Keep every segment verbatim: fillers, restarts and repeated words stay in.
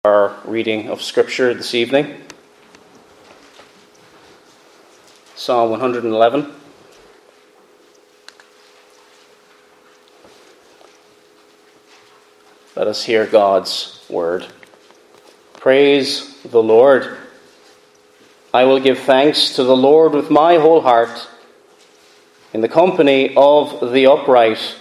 Our reading of Scripture this evening, Psalm one hundred eleven. Let us hear God's word. Praise the Lord. I will give thanks to the Lord with my whole heart, in the company of the upright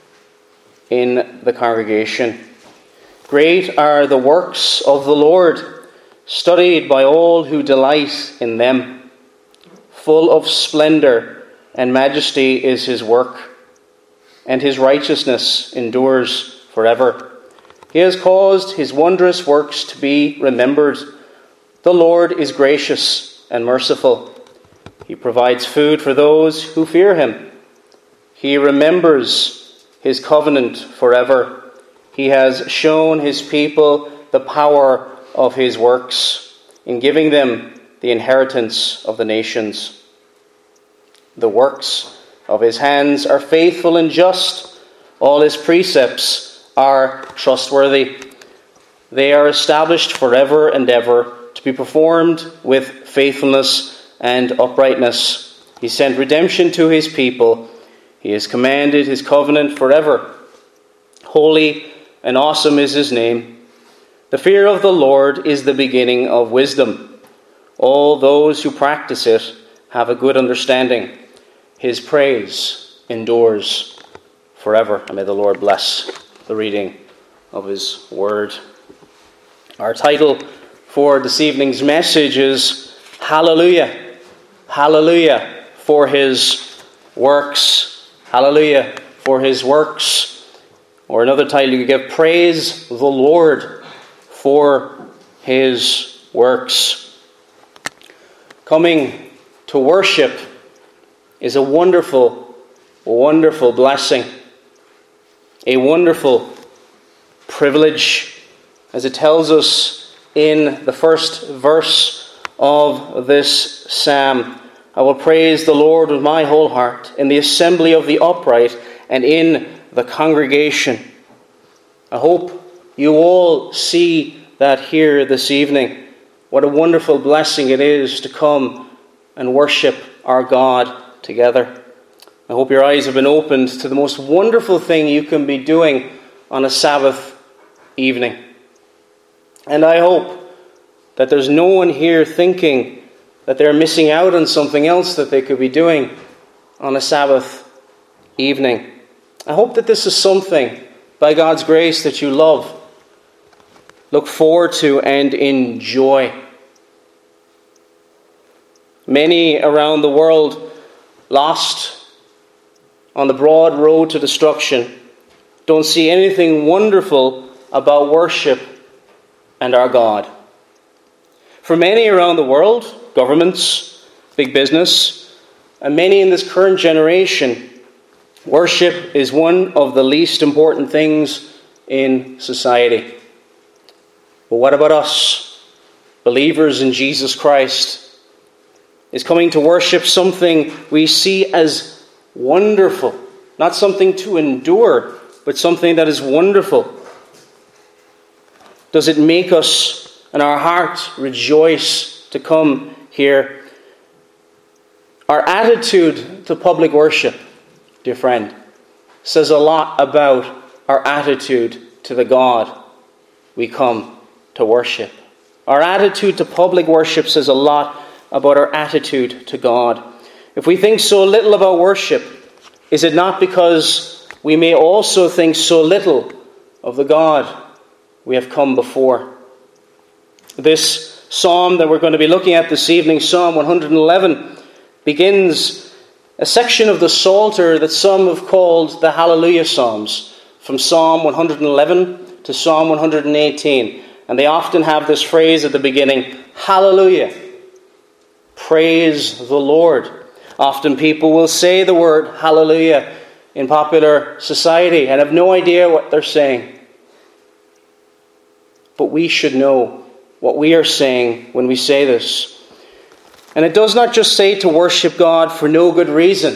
in the congregation. Great are the works of the Lord, studied by all who delight in them. Full of splendor and majesty is his work, and his righteousness endures forever. He has caused his wondrous works to be remembered. The Lord is gracious and merciful. He provides food for those who fear him. He remembers his covenant forever. He has shown his people the power of his works in giving them the inheritance of the nations. The works of his hands are faithful and just. All his precepts are trustworthy. They are established forever and ever, to be performed with faithfulness and uprightness. He sent redemption to his people. He has commanded his covenant forever. Holy and awesome is his name. The fear of the Lord is the beginning of wisdom. All those who practice it have a good understanding. His praise endures forever. And may the Lord bless the reading of his word. Our title for this evening's message is Hallelujah. Hallelujah for his works. Hallelujah for his works. Or another title you could give, Praise the Lord for his works. Coming to worship is a wonderful, wonderful blessing. A wonderful privilege, as it tells us in the first verse of this psalm. I will praise the Lord with my whole heart in the assembly of the upright and in the congregation. I hope you all see that here this evening. What a wonderful blessing it is to come and worship our God together. I hope your eyes have been opened to the most wonderful thing you can be doing on a Sabbath evening. And I hope that there's no one here thinking that they're missing out on something else that they could be doing on a Sabbath evening. I hope that this is something, by God's grace, that you love, look forward to, and enjoy. Many around the world, lost on the broad road to destruction, don't see anything wonderful about worship and our God. For many around the world, governments, big business, and many in this current generation, worship is one of the least important things in society. But what about us, believers in Jesus Christ? Is coming to worship something we see as wonderful? Not something to endure, but something that is wonderful. Does it make us and our heart rejoice to come here? Our attitude to public worship, dear friend, says a lot about our attitude to the God we come to worship. Our attitude to public worship says a lot about our attitude to God. If we think so little about worship, is it not because we may also think so little of the God we have come before? This psalm that we're going to be looking at this evening, Psalm one hundred eleven, begins a section of the Psalter that some have called the Hallelujah Psalms, from Psalm one hundred eleven to Psalm one hundred eighteen. And they often have this phrase at the beginning, Hallelujah, praise the Lord. Often people will say the word Hallelujah in popular society and have no idea what they're saying. But we should know what we are saying when we say this. And it does not just say to worship God for no good reason.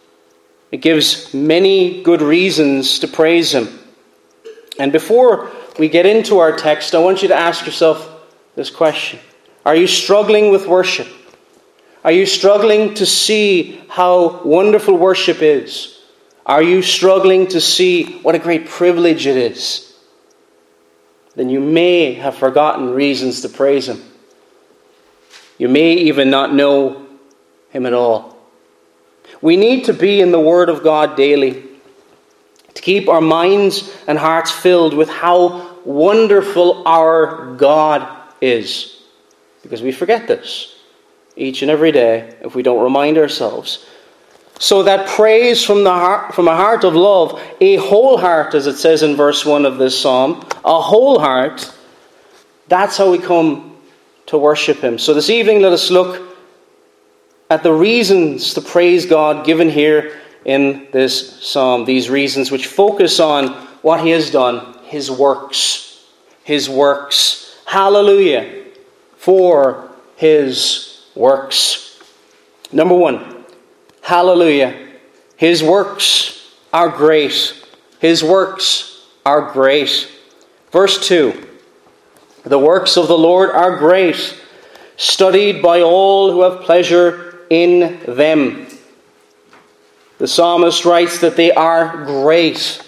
It gives many good reasons to praise him. And before we get into our text, I want you to ask yourself this question. Are you struggling with worship? Are you struggling to see how wonderful worship is? Are you struggling to see what a great privilege it is? Then you may have forgotten reasons to praise Him. You may even not know Him at all. We need to be in the Word of God daily, to keep our minds and hearts filled with how wonderful our God is. Because we forget this each and every day if we don't remind ourselves. So that praise from the heart, from a heart of love, a whole heart, as it says in verse one of this psalm, a whole heart, that's how we come to worship Him. So this evening, let us look at the reasons to praise God given here in this psalm. These reasons which focus on what He has done, His works. His works. Hallelujah for His works. Number one. Hallelujah. His works are great. His works are great. Verse two. The works of the Lord are great, studied by all who have pleasure in them. The psalmist writes that they are great.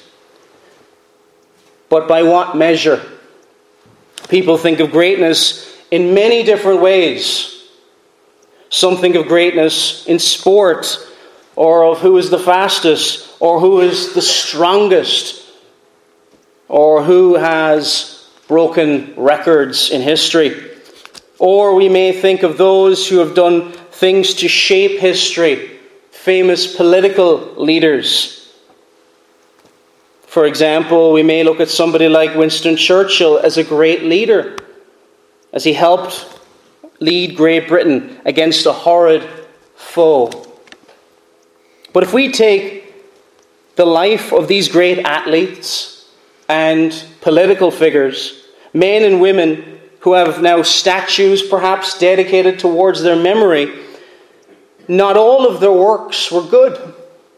But by what measure? People think of greatness in many different ways. Some think of greatness in sport, or of who is the fastest, or who is the strongest, or who has broken records in history. Or we may think of those who have done things to shape history, famous political leaders. For example, we may look at somebody like Winston Churchill as a great leader, as he helped lead Great Britain against a horrid foe. But if we take the life of these great athletes and political figures, men and women who have now statues perhaps dedicated towards their memory, not all of their works were good.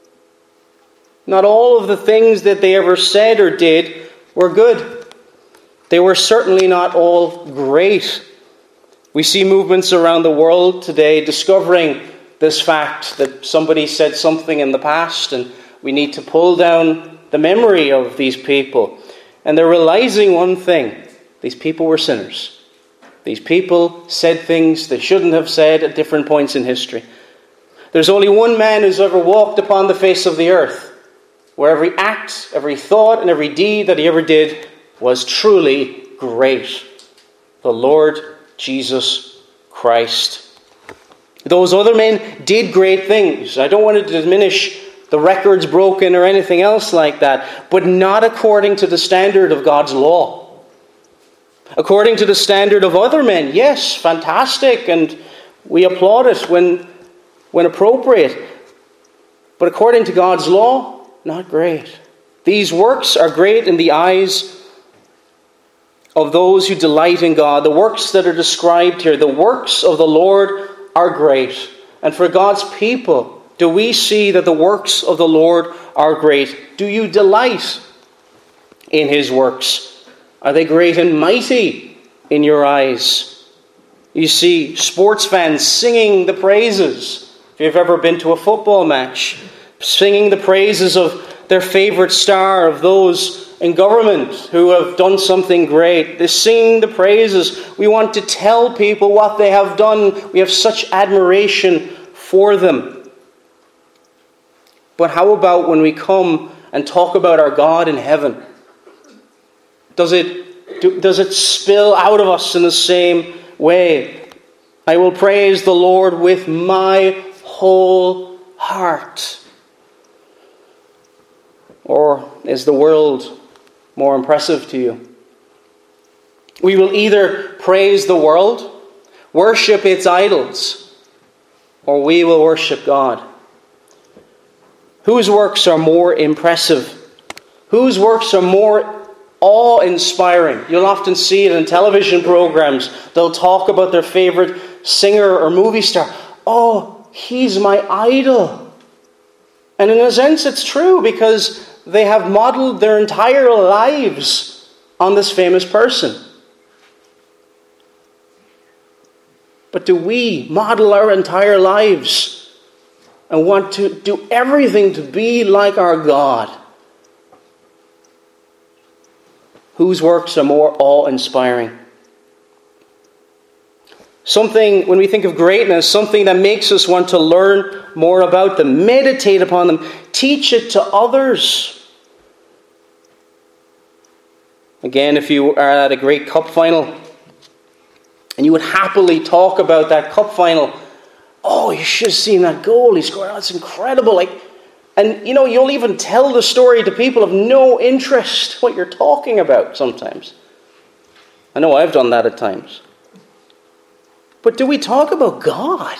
Not all of the things that they ever said or did were good. They were certainly not all great. We see movements around the world today discovering this fact that somebody said something in the past and we need to pull down the memory of these people. And they're realizing one thing. These people were sinners. These people said things they shouldn't have said at different points in history. There's only one man who's ever walked upon the face of the earth where every act, every thought, and every deed that he ever did was truly great. The Lord Jesus Christ. Those other men did great things. I don't want to diminish the records broken or anything else like that, but not according to the standard of God's law. According to the standard of other men, yes, fantastic, and we applaud it when, when appropriate. But according to God's law, not great. These works are great in the eyes of those who delight in God. The works that are described here, the works of the Lord are great. And for God's people, do we see that the works of the Lord are great? Do you delight in His works? Are they great and mighty in your eyes? You see sports fans singing the praises. If you've ever been to a football match, singing the praises of their favorite star, of those in government who have done something great. They sing the praises. We want to tell people what they have done. We have such admiration for them. But how about when we come and talk about our God in heaven? Does it, do, does it spill out of us in the same way? I will praise the Lord with my whole heart. Or is the world more impressive to you? We will either praise the world, worship its idols, or we will worship God. Whose works are more impressive? Whose works are more awe-inspiring? You'll often see it in television programs. They'll talk about their favorite singer or movie star. Oh, he's my idol. And in a sense, it's true because they have modeled their entire lives on this famous person. But do we model our entire lives and want to do everything to be like our God, whose works are more awe-inspiring? Something, when we think of greatness, something that makes us want to learn more about them, meditate upon them, teach it to others. Again, if you are at a great cup final, and you would happily talk about that cup final, oh, you should have seen that goal he scored. Oh, that's incredible. Like, and, you know, you'll even tell the story to people of no interest what you're talking about sometimes. I know I've done that at times. But do we talk about God?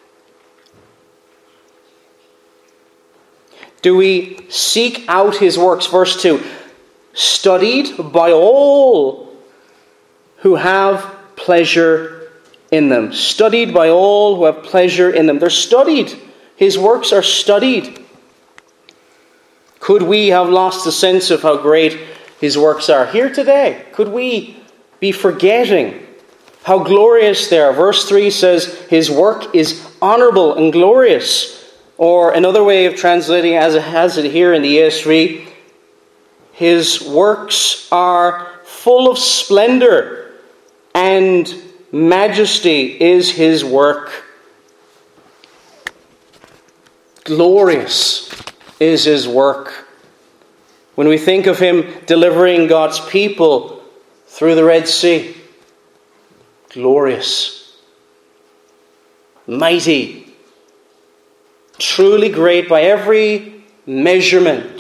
Do we seek out his works? Verse two, studied by all who have pleasure in them. Studied by all who have pleasure in them. They're studied. His works are studied. Could we have lost the sense of how great his works are here today? Could we be forgetting how glorious they are? Verse three says, his work is honorable and glorious. Or another way of translating as it has it here in the E S V, his works are full of splendor and majesty is his work. Glorious is his work. When we think of him delivering God's people through the Red Sea, glorious, mighty, truly great by every measurement.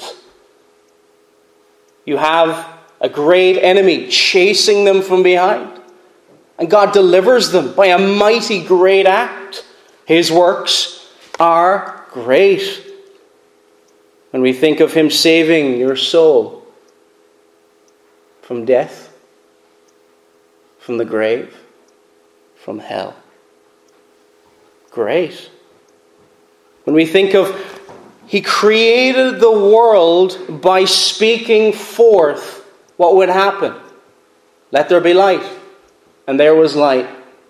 You have a great enemy chasing them from behind, and God delivers them by a mighty great act. His works are great. When we think of him saving your soul from death, from the grave, from hell. Great. When we think of he created the world by speaking forth what would happen. Let there be light. And there was light.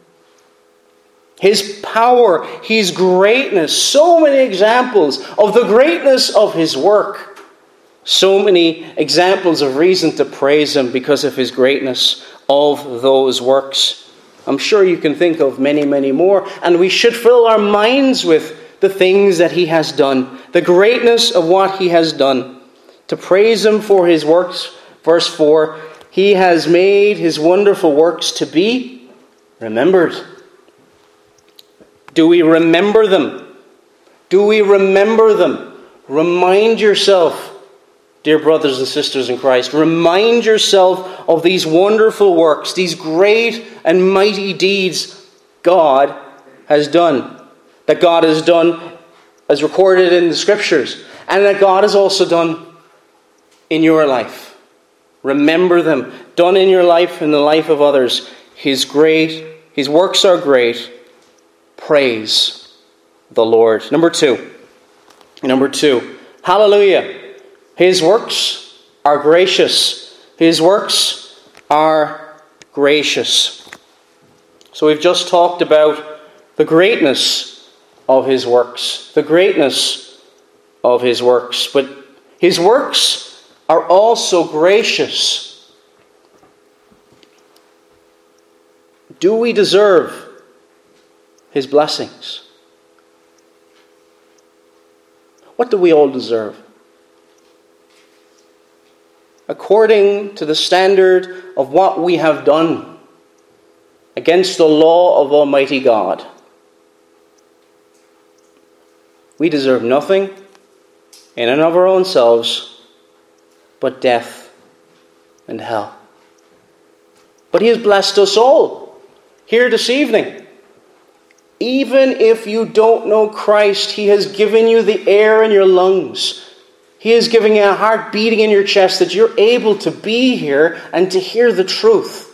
His power, his greatness, so many examples of the greatness of his work. So many examples of reason to praise him because of his greatness of those works. I'm sure you can think of many, many more. And we should fill our minds with the things that he has done. The greatness of what he has done. To praise him for his works. Verse four, he has made his wonderful works to be remembered. Do we remember them? Do we remember them? Remind yourself, dear brothers and sisters in Christ, remind yourself of these wonderful works, these great and mighty deeds God has done. That God has done as recorded in the Scriptures, and that God has also done in your life. Remember them, done in your life and the life of others. His great, his works are great. Praise the Lord. Number two. Number two. Hallelujah. His works are gracious. His works are gracious. So we've just talked about the greatness of his works. The greatness of his works. But his works are also gracious. Do we deserve his blessings? What do we all deserve? According to the standard of what we have done against the law of Almighty God, we deserve nothing in and of our own selves but death and hell. But he has blessed us all here this evening. Even if you don't know Christ, he has given you the air in your lungs. He is giving you a heart beating in your chest that you're able to be here and to hear the truth.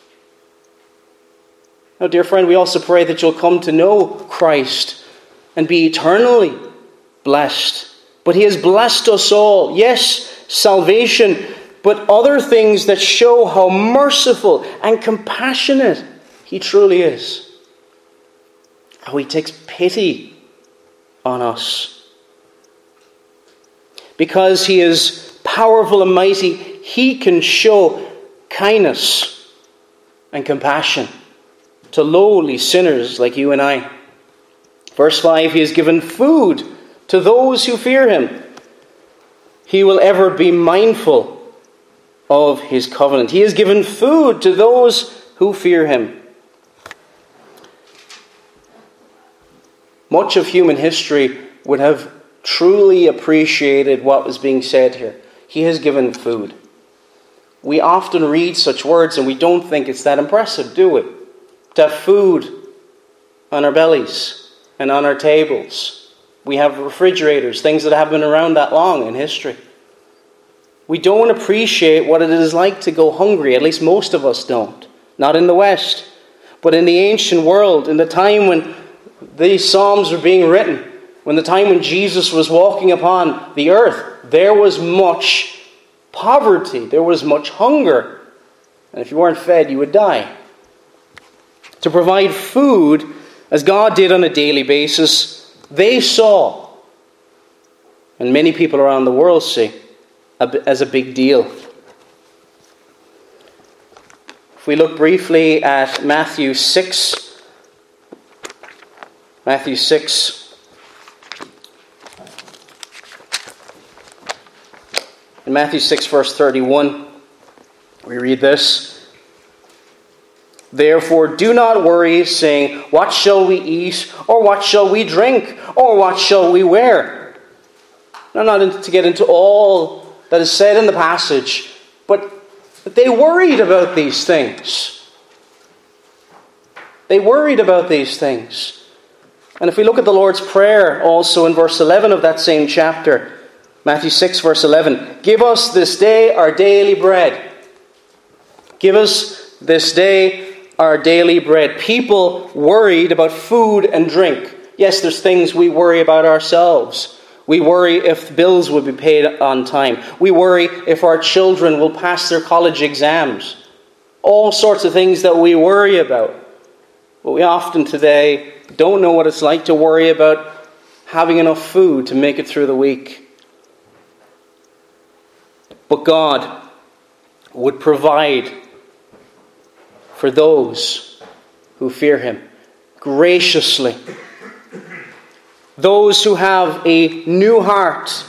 Now, dear friend, we also pray that you'll come to know Christ and be eternally blessed. But he has blessed us all. Yes, salvation but other things that show how merciful and compassionate he truly is. How he takes pity on us. Because he is powerful and mighty, he can show kindness and compassion to lowly sinners like you and I. Verse five, he has given food to those who fear him. He will ever be mindful of his covenant. He has given food to those who fear him. Much of human history would have truly appreciated what was being said here. He has given food. We often read such words and we don't think it's that impressive, do we? To have food on our bellies and on our tables. We have refrigerators, things that haven't been around that long in history. We don't appreciate what it is like to go hungry. At least most of us don't. Not in the West. But in the ancient world, in the time when these Psalms were being written, when the time when Jesus was walking upon the earth, there was much poverty. There was much hunger. And if you weren't fed, you would die. To provide food, as God did on a daily basis, they saw, and many people around the world see, as a big deal. If we look briefly at Matthew six, Matthew six, in Matthew six verse thirty-one, we read this. Therefore, do not worry, saying, what shall we eat, or what shall we drink, or what shall we wear? Now, not to get into all that is said in the passage, but they worried about these things. They worried about these things. And if we look at the Lord's Prayer also in verse eleven of that same chapter, Matthew six verse eleven, give us this day our daily bread. Give us this day our daily bread. People worried about food and drink. Yes, there's things we worry about ourselves. We worry if bills will be paid on time. We worry if our children will pass their college exams. All sorts of things that we worry about. But we often today don't know what it's like to worry about having enough food to make it through the week. But God would provide for those who fear him graciously. Those who have a new heart.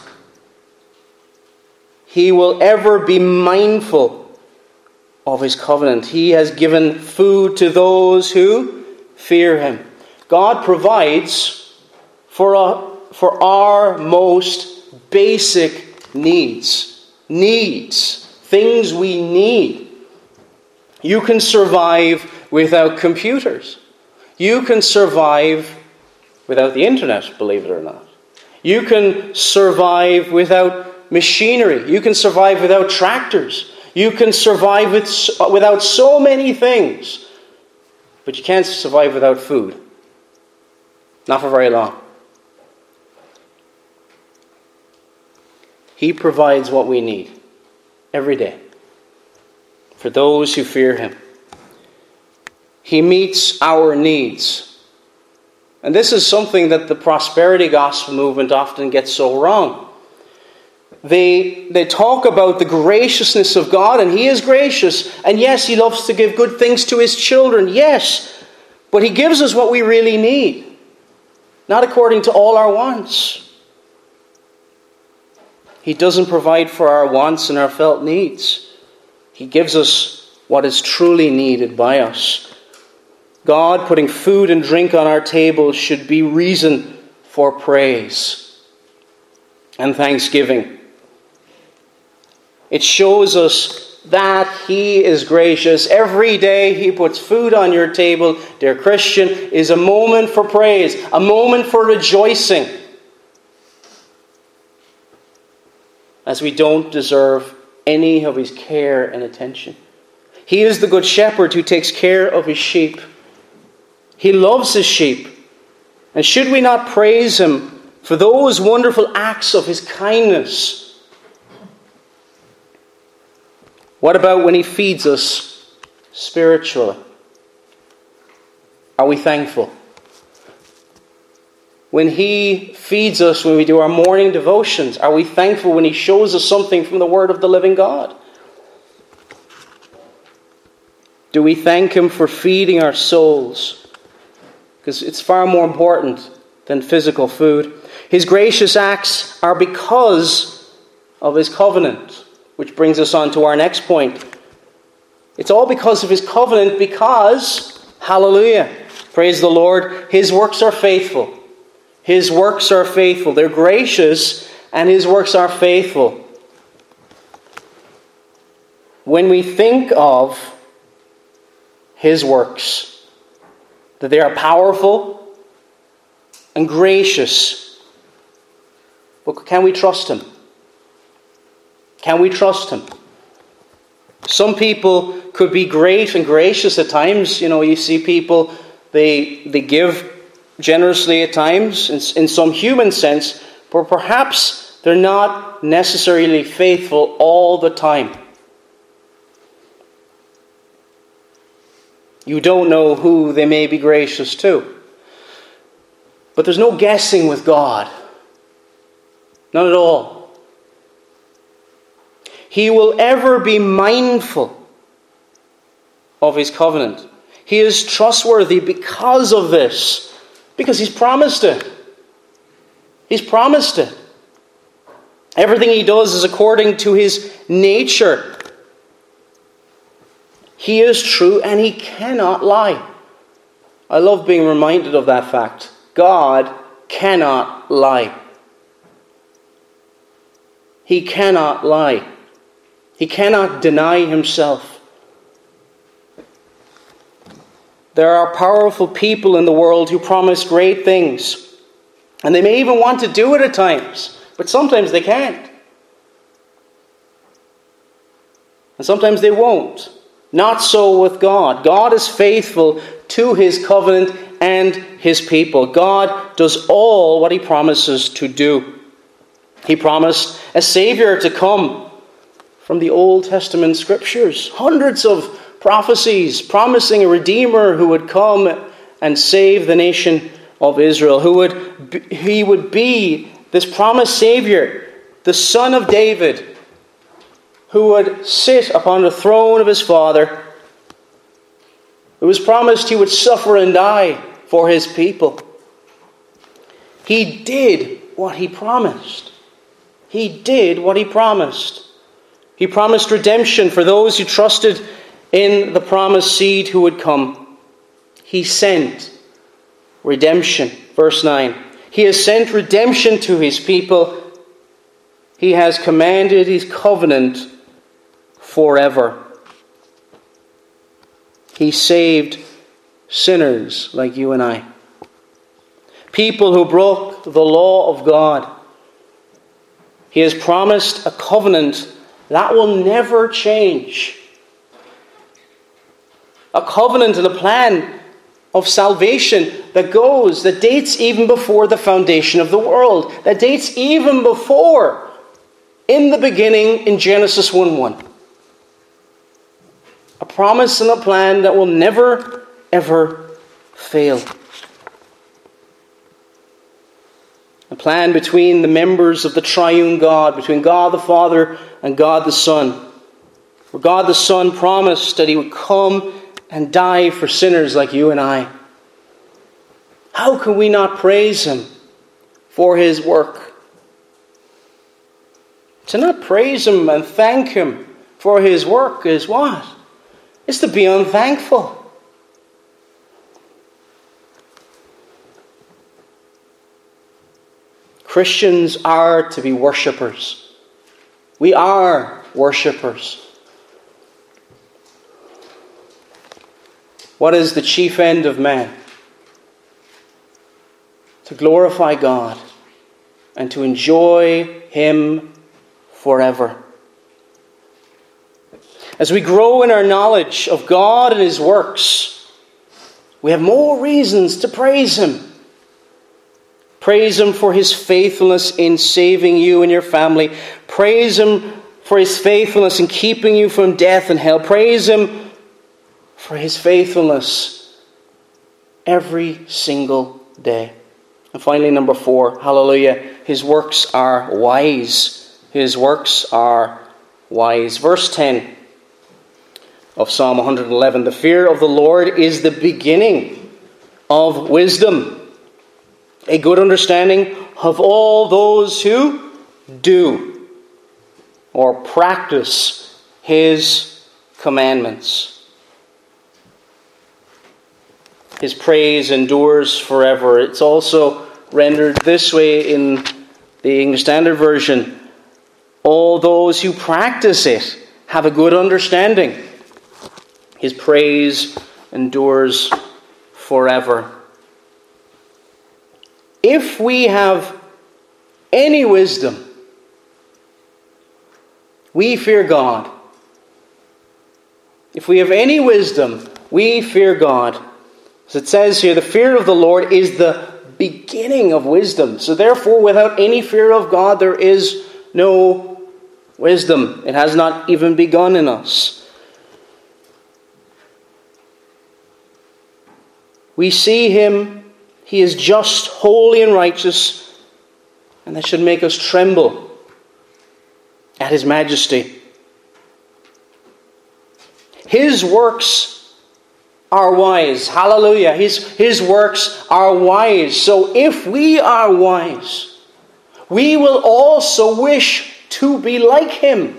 He will ever be mindful of his covenant. He has given food to those who fear him. God provides for, a, for our most basic needs. Needs. Things we need. You can survive without computers. You can survive without the internet, believe it or not. You can survive without machinery. You can survive without tractors. You can survive with, without so many things. But you can't survive without food. Not for very long. He provides what we need every day for those who fear him. He meets our needs. And this is something that the prosperity gospel movement often gets so wrong. They, they talk about the graciousness of God, and he is gracious. And yes, he loves to give good things to his children. Yes, but he gives us what we really need. Not according to all our wants. He doesn't provide for our wants and our felt needs. He gives us what is truly needed by us. God putting food and drink on our table should be reason for praise and thanksgiving. It shows us that he is gracious. Every day he puts food on your table, dear Christian, is a moment for praise, a moment for rejoicing. As we don't deserve any of his care and attention. He is the good shepherd who takes care of his sheep. He loves his sheep. And should we not praise him for those wonderful acts of his kindness? What about when he feeds us spiritually? Are we thankful? When he feeds us, when we do our morning devotions, are we thankful when he shows us something from the Word of the living God? Do we thank him for feeding our souls? Because it's far more important than physical food. His gracious acts are because of his covenant, which brings us on to our next point. It's all because of his covenant, because, hallelujah, praise the Lord, his works are faithful. His works are faithful. They're gracious, and his works are faithful. When we think of his works, that they are powerful and gracious, but can we trust him? Can we trust him? Some people could be great and gracious at times. You know, you see people, they they give generously at times, in, in some human sense, but perhaps they're not necessarily faithful all the time. You don't know who they may be gracious to. But there's no guessing with God. None at all. He will ever be mindful of his covenant. He is trustworthy because of this. Because he's promised it. He's promised it. Everything he does is according to his nature. He is true and he cannot lie. I love being reminded of that fact. God cannot lie. He cannot lie. He cannot deny himself. There are powerful people in the world who promise great things. And they may even want to do it at times. But sometimes they can't. And sometimes they won't. Not so with God. God is faithful to his covenant and his people. God does all what he promises to do. He promised a Savior to come from the Old Testament Scriptures. Hundreds of prophecies promising a Redeemer who would come and save the nation of Israel. Who would be, he would be this promised Savior, the Son of David, who would sit upon the throne of his Father. It was promised he would suffer and die for his people. He did what he promised. He did what he promised. He promised redemption for those who trusted in the promised seed who would come. He sent redemption. Verse nine. He has sent redemption to his people. He has commanded his covenant forever. He saved sinners like you and I. People who broke the law of God. He has promised a covenant that will never change. A covenant and a plan of salvation that goes, that dates even before the foundation of the world. That dates even before, in the beginning, in Genesis one one. A promise and a plan that will never, ever fail. A plan between the members of the triune God, between God the Father and God the Son. Where God the Son promised that he would come and die for sinners like you and I. How can we not praise him for his work? To not praise him and thank him for his work is what? It's to be unthankful. Christians are to be worshippers. We are worshippers. What is the chief end of man? To glorify God and to enjoy him forever. As we grow in our knowledge of God and his works, we have more reasons to praise him. Praise him for his faithfulness in saving you and your family. Praise him for his faithfulness in keeping you from death and hell. Praise him for his faithfulness every single day. And finally, number four, hallelujah, his works are wise. His works are wise. Verse ten of Psalm one hundred eleven, the fear of the Lord is the beginning of wisdom, a good understanding of all those who do or practice his commandments. His praise endures forever. It's also rendered this way in the English Standard Version. All those who practice it have a good understanding. His praise endures forever. If we have any wisdom, we fear God. If we have any wisdom, we fear God. As it says here, the fear of the Lord is the beginning of wisdom. So therefore, without any fear of God, there is no wisdom. It has not even begun in us. We see him, he is just, holy and righteous, and that should make us tremble at his majesty. His works are wise. Hallelujah. His, his works are wise. So if we are wise, we will also wish to be like him.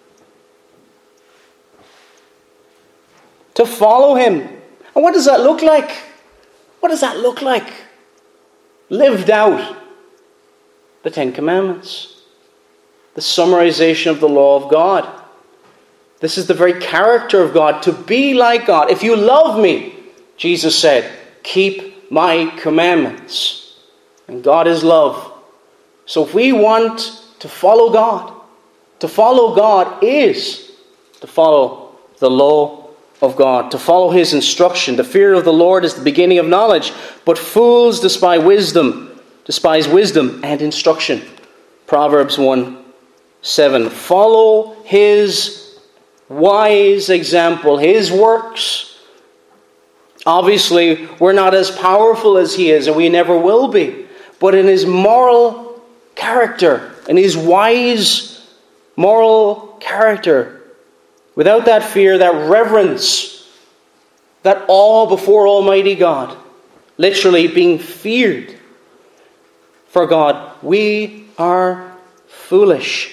To follow him. And what does that look like? What does that look like? Lived out. The Ten Commandments. The summarization of the law of God. This is the very character of God, to be like God. If you love me, Jesus said, keep my commandments. And God is love. So if we want to follow God, to follow God is to follow the law of God, to follow his instruction. The fear of the Lord is the beginning of knowledge, but fools despise wisdom, despise wisdom and instruction. Proverbs one seven. Follow his wise example, his works. Obviously, we're not as powerful as he is, and we never will be. But in his moral character, in his wise moral character, without that fear, that reverence, that awe before Almighty God, literally being feared for God, we are foolish.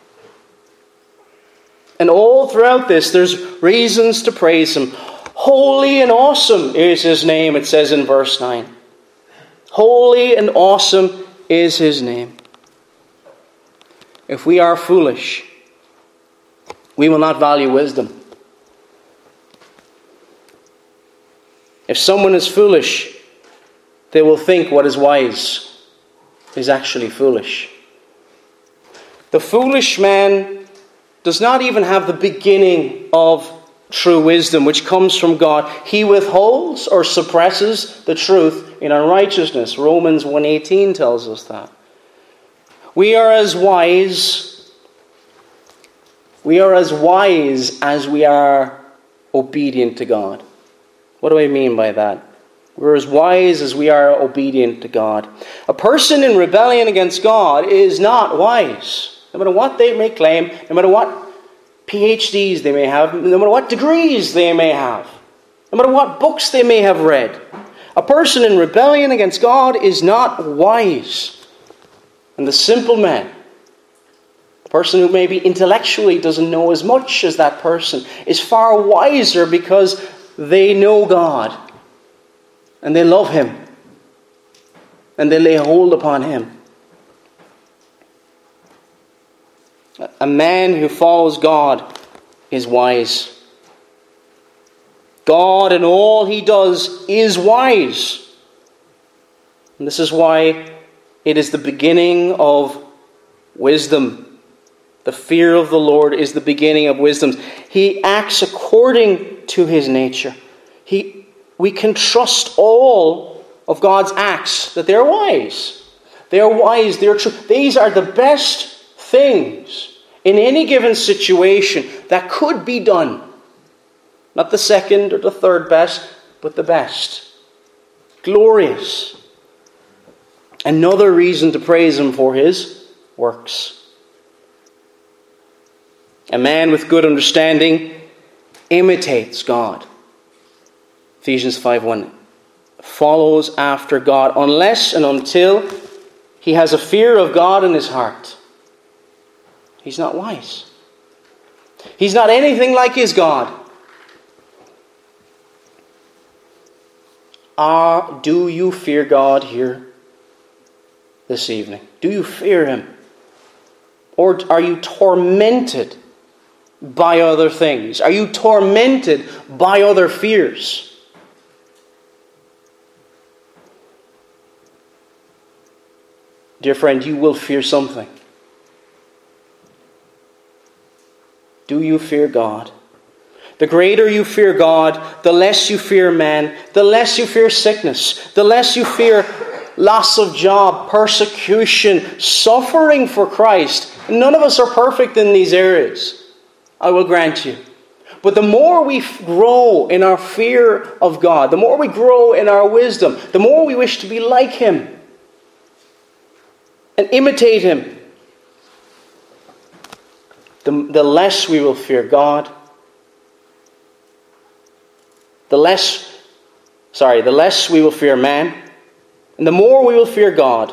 And all throughout this, there's reasons to praise him. Holy and awesome is his name, it says in verse nine. Holy and awesome is his name. If we are foolish, we will not value wisdom. If someone is foolish, they will think what is wise is actually foolish. The foolish man does not even have the beginning of true wisdom, which comes from God. He withholds or suppresses the truth in unrighteousness. Romans one eighteen tells us that. We are as wise, we are as wise as we are obedient to God. What do I mean by that? We're as wise as we are obedient to God. A person in rebellion against God is not wise. No matter what they may claim, no matter what P H Ds they may have, no matter what degrees they may have, no matter what books they may have read, a person in rebellion against God is not wise. And the simple man, the person who maybe intellectually doesn't know as much as that person, is far wiser because they know God and they love him and they lay hold upon him. A man who follows God is wise. God in all he does is wise. And this is why it is the beginning of wisdom. The fear of the Lord is the beginning of wisdom. He acts according to his nature. He, we can trust all of God's acts, that they're wise. They're wise, they're true. These are the best things in any given situation that could be done. Not the second or the third best, but the best. Glorious. Another reason to praise him for his works. A man with good understanding imitates God. Ephesians five one. Follows after God unless and until he has a fear of God in his heart. He's not wise. He's not anything like his God. Are, do you fear God here this evening? Do you fear him? Or are you tormented by other things? Are you tormented by other fears? Dear friend, you will fear something. Do you fear God? The greater you fear God, the less you fear man, the less you fear sickness, the less you fear loss of job, persecution, suffering for Christ. None of us are perfect in these areas, I will grant you. But the more we grow in our fear of God, the more we grow in our wisdom, the more we wish to be like him and imitate him, the, the less we will fear God. The less, sorry, the less we will fear man, and the more we will fear God.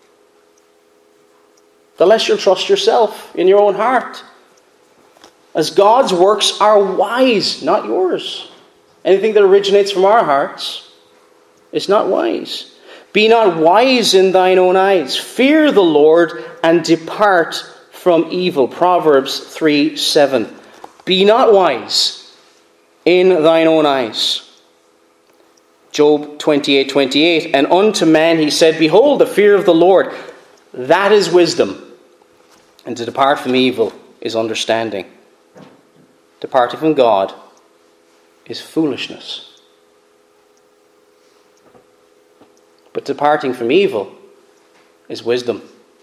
The less you'll trust yourself in your own heart. As God's works are wise, not yours. Anything that originates from our hearts is not wise. Be not wise in thine own eyes. Fear the Lord and depart from evil. Proverbs three seven. Be not wise in thine own eyes. Job twenty-eight twenty-eight. And unto man he said, behold, the fear of the Lord, that is wisdom. And to depart from evil is understanding. Departing from God is foolishness. But departing from evil is wisdom.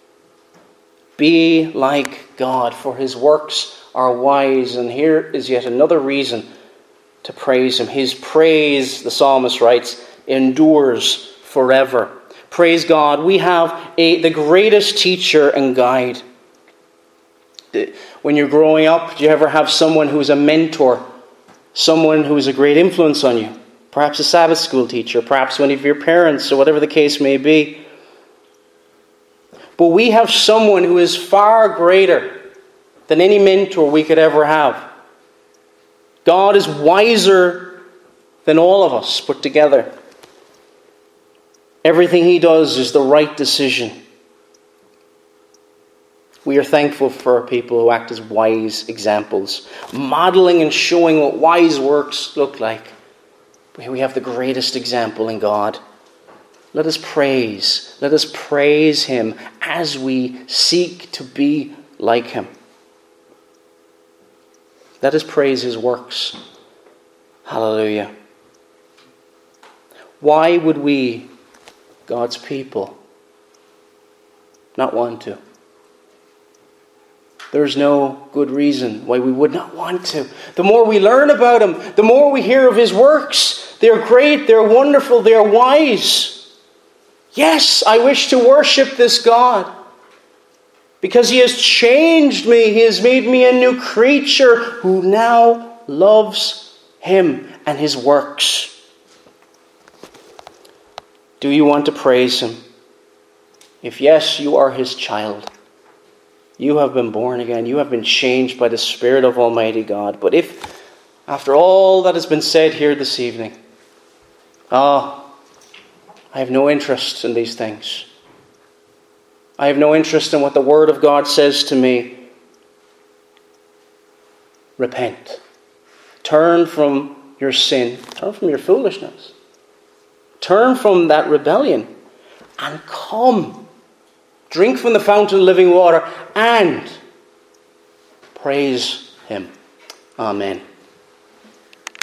Be like God, for his works are wise. And here is yet another reason to praise him. His praise, the psalmist writes, endures forever. Praise God. We have a, the greatest teacher and guide. When you're growing up, do you ever have someone who's a mentor? Someone who is a great influence on you? Perhaps a Sabbath school teacher, perhaps one of your parents, or whatever the case may be. But we have someone who is far greater than any mentor we could ever have. God is wiser than all of us put together. Everything he does is the right decision. We are thankful for people who act as wise examples, modeling and showing what wise works look like. We have the greatest example in God. Let us praise. Let us praise him as we seek to be like him. Let us praise his works. Hallelujah. Why would we, God's people, not want to? There's no good reason why we would not want to. The more we learn about him, the more we hear of his works. They're great, they're wonderful, they're wise. Yes, I wish to worship this God. Because he has changed me. He has made me a new creature who now loves him and his works. Do you want to praise him? If yes, you are his child. You have been born again. You have been changed by the Spirit of Almighty God. But if, after all that has been said here this evening, ah, I have no interest in these things. I have no interest in what the Word of God says to me. Repent. Turn from your sin. Turn from your foolishness. Turn from that rebellion and come. Drink from the fountain of living water and praise him. Amen.